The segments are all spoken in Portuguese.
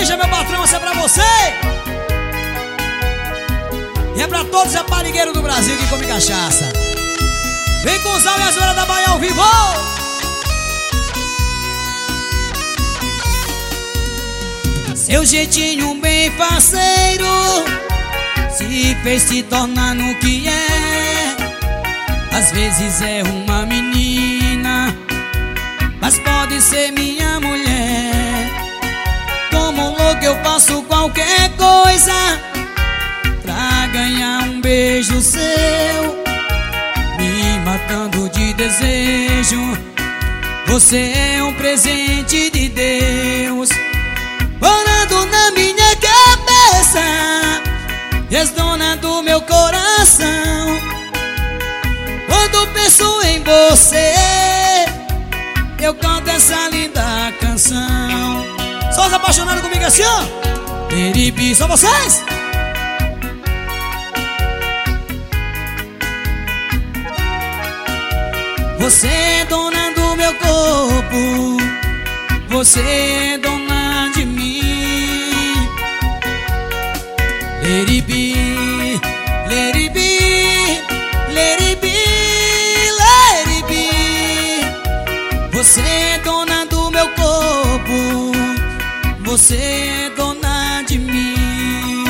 Salsicha, meu patrão, essa é pra você. E é pra todos os raparigueiros do Brasil que comem cachaça. Vem com o Sal e a Zoeira da Bahia ao vivo. Seu jeitinho bem parceiro se fez se tornar no que é. Às vezes é uma menina, mas pode ser minha mulher. Como louco eu faço qualquer coisa pra ganhar um beijo seu, me matando de desejo. Você é um presente de Deus, morando na minha cabeça, és dona do meu coração. Quando penso em você, eu canto essa linda canção. Só os apaixonados comigo assim, ó. Peribi, só vocês. Você é dona do meu corpo, você é dona de mim. Leribi, leribi, leribi, leribi. Você é dona do meu corpo, você é dona de mim.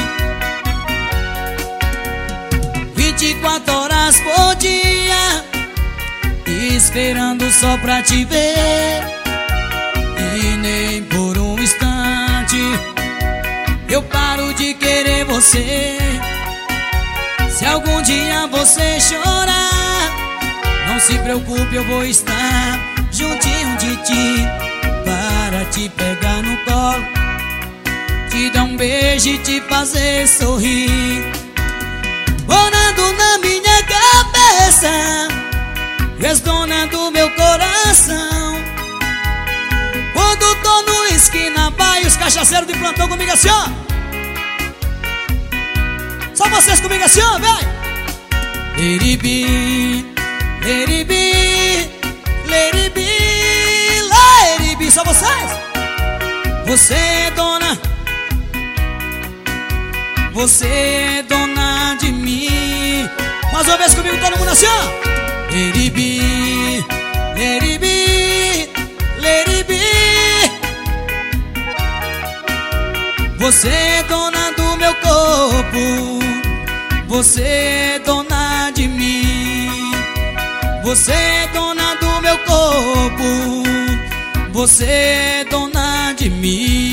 24 horas por dia, esperando só pra te ver. E nem por um instante eu paro de querer você. Se algum dia você chorar, não se preocupe, eu vou estar juntinho de ti, para te pegar no colo, te dar um beijo e te fazer sorrir. Morando na minha cabeça, és dona do meu coração. Quando tô no esquina, vai os cachaceiros de plantão comigo assim, ó. Só vocês comigo assim, ó, vem. Leribi, leribi, leribi, leribi. Só vocês. Você é dona, você é dona de mim. Mais uma vez comigo, todo mundo assim, ó. Leribi, leribi, leribi. Você é dona do meu corpo, você é dona de mim. Você é dona do meu corpo, você é dona de mim.